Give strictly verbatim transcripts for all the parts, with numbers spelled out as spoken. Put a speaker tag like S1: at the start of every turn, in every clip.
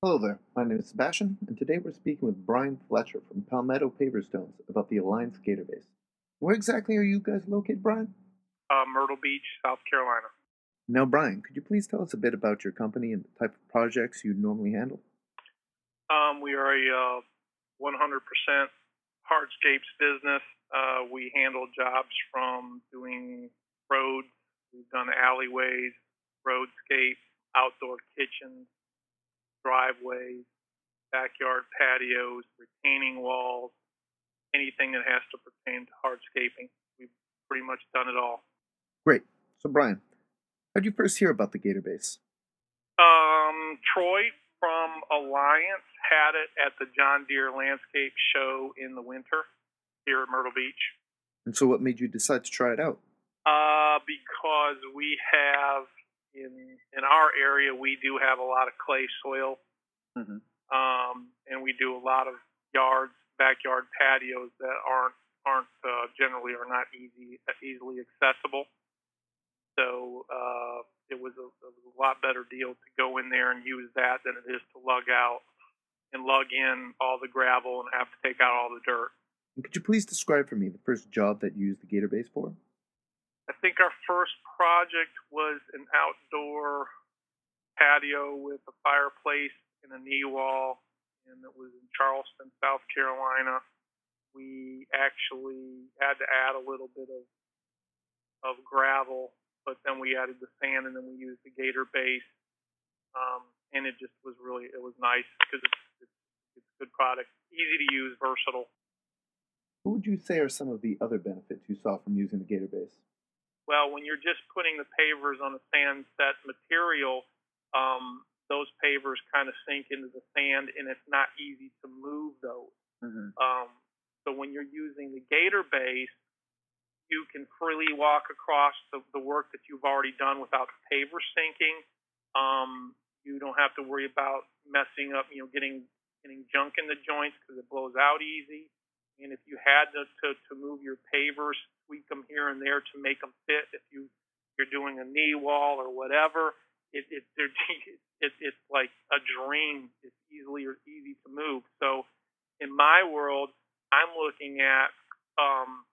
S1: Hello there, my name is Sebastian, and today we're speaking with Brian Fletcher from Palmetto Paverstones about the Alliance Gator Base. Where exactly are you guys located, Brian?
S2: uh, Myrtle Beach, South Carolina.
S1: Now, Brian, could you please tell us a bit about your company and the type of projects you normally handle?
S2: Um, we are a uh, one hundred percent hardscapes business. Uh, we handle jobs from doing roads, we've done alleyways, roadscapes, outdoor kitchens, driveways, backyard patios, retaining walls, anything that has to pertain to hardscaping. We've pretty much done it all.
S1: Great. So, Brian, how did you first hear about the Gator Base?
S2: Um, Troy from Alliance had it at the John Deere Landscape Show in the winter here at Myrtle Beach.
S1: And so, what made you decide to try it out?
S2: Uh, because we have in in our area we do have a lot of clay soil,
S1: Mm-hmm.
S2: um, and we do a lot of yards, backyard patios that aren't aren't uh, generally are not easy easily accessible. So uh, it was a, a lot better deal to go in there and use that than it is to lug out and lug in all the gravel and have to take out all the dirt.
S1: And could you please describe for me the first job that you used the Gator Base for?
S2: I think our first project was an outdoor patio with a fireplace and a knee wall, and it was in Charleston, South Carolina. We actually had to add a little bit of of gravel, but then we added the sand, and then we used the Gator Base, um, and it just was really it was nice because it's, it's it's a good product, easy to use, versatile.
S1: What would you say are some of the other benefits you saw from using the Gator Base?
S2: Well, when you're just putting the pavers on a sand set material, um, those pavers kind of sink into the sand, and it's not easy to move those.
S1: Mm-hmm.
S2: Um, so when you're using the Gator Base, you can freely walk across the, the work that you've already done without the paver sinking. Um, you don't have to worry about messing up, you know, getting getting junk in the joints because it blows out easy. And if you had to, to, to move your pavers, tweak them here and there to make them fit, if you you're doing a knee wall or whatever, it, it, it it's like a dream. It's easily or easy to move. So in my world, I'm looking at um,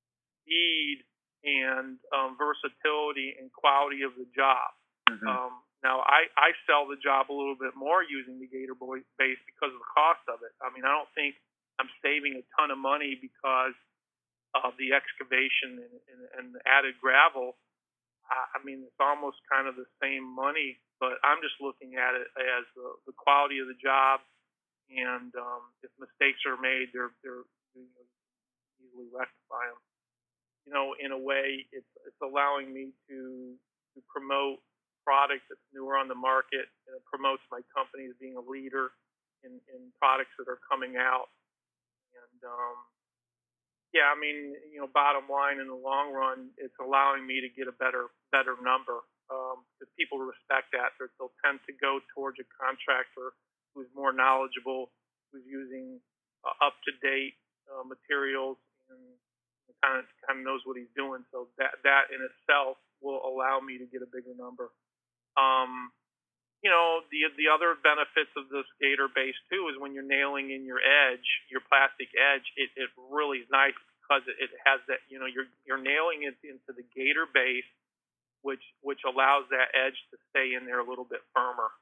S2: speed and um, versatility and quality of the job.
S1: Mm-hmm.
S2: Um, now, I, I sell the job a little bit more using the Gator Base because of the cost of it. I mean, I don't think I'm saving a ton of money because of the excavation and, and, and the added gravel. I, I mean, it's almost kind of the same money, but I'm just looking at it as the, the quality of the job, and um, if mistakes are made, they're they're you know, easily rectify them. You know, in a way, it's it's allowing me to to promote products that's newer on the market, and it promotes my company as being a leader in, in products that are coming out. And um, yeah, I mean, you know, bottom line, in the long run, it's allowing me to get a better better number because um, people respect that. They're, they'll tend to go towards a contractor who's more knowledgeable, who's using uh, up to date uh, materials and kind of kind of knows what he's doing. So that that in itself will allow me to get a bigger number. Um, you know, the the other benefits of this Gator Base too is when you're nailing in your edge, your plastic edge, it, it really is nice because it, it has that, you know, you're you're nailing it into the Gator Base, which which allows that edge to stay in there a little bit firmer.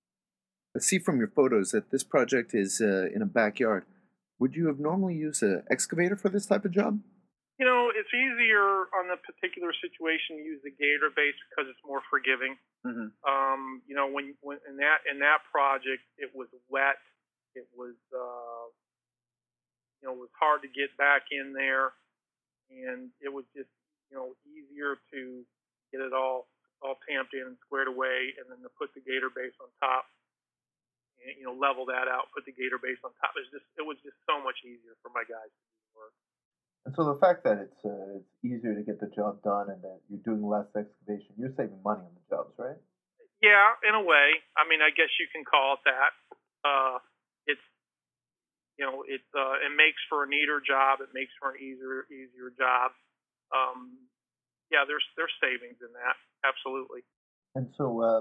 S1: I see from your photos that this project is uh, in a backyard. Would you have normally used an excavator for this type of job?
S2: You know, it's easier on the particular situation to use the Gator Base because it's more forgiving.
S1: Mm-hmm.
S2: Um, you know, when, when in that in that project, it was wet. It was uh, you know, it was hard to get back in there, and it was just, you know, easier to get it all all tamped in and squared away, and then to put the Gator Base on top, and you know, level that out, put the Gator Base on top. It was just it was just so much easier for my guys to do the work.
S1: And so the fact that it's uh, it's easier to get the job done and that you're doing less excavation, you're saving money on the jobs, right?
S2: Yeah, in a way. I mean, I guess you can call it that. Uh, it's you know, it uh, it makes for a neater job. It makes for an easier easier job. Um, yeah, there's there's savings in that. Absolutely.
S1: And so, um,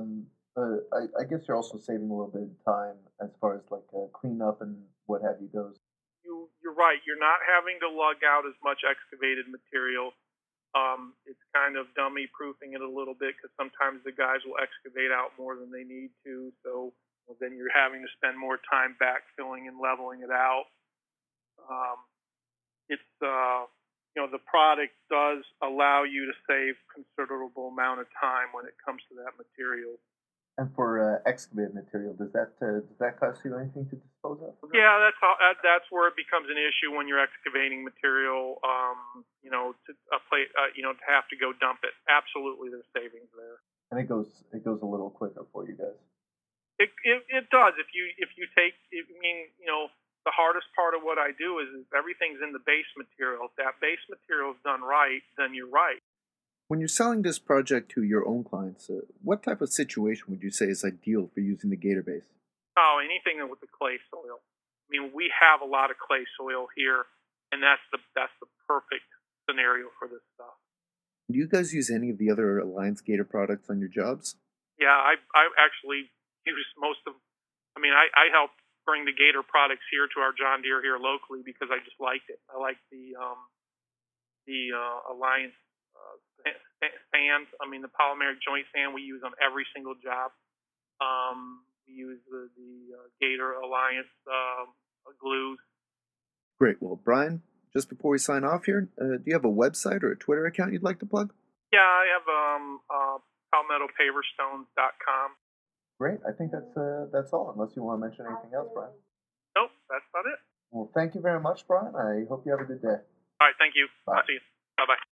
S1: Uh, I, I guess you're also saving a little bit of time as far as like uh, cleanup and what have you goes.
S2: You you're right. You're not having to lug out as much excavated material. Um, it's kind of dummy proofing it a little bit because sometimes the guys will excavate out more than they need to. So well, then you're having to spend more time backfilling and leveling it out. Um, it's uh, you know the product does allow you to save considerable amount of time when it comes to that material.
S1: And for uh, excavated material, does that uh, does that cost you anything to dispose of?
S2: Yeah, that's how, that, that's where it becomes an issue when you're excavating material. Um, you know, to a plate, uh, you know, to have to go dump it. Absolutely, there's savings there.
S1: And it goes it goes a little quicker for you guys.
S2: It, it it does if you if you take. I mean, you know, the hardest part of what I do is, is everything's in the base material. If that base material is done right, then you're right.
S1: When you're selling this project to your own clients, uh, what type of situation would you say is ideal for using the Gator base?
S2: Oh, anything with the clay soil. I mean, we have a lot of clay soil here, and that's the that's the perfect scenario for this stuff.
S1: Do you guys use any of the other Alliance Gator products on your jobs?
S2: Yeah, I I actually use most of. I mean, I I helped bring the Gator products here to our John Deere here locally because I just liked it. I like the um the uh, Alliance uh, sand. I mean, the polymeric joint sand we use on every single job. Um, we use the, the uh, Gator Alliance um, glues.
S1: Great. Well, Brian, just before we sign off here, uh, do you have a website or a Twitter account you'd like to plug?
S2: Yeah, I have um, uh, palmetto paver stones dot com.
S1: Great. I think that's uh, that's all. Unless you want to mention anything else, Brian.
S2: Nope, that's about it.
S1: Well, thank you very much, Brian. I hope you have a good day.
S2: All right, thank you.
S1: Bye.
S2: I'll see you. Bye bye.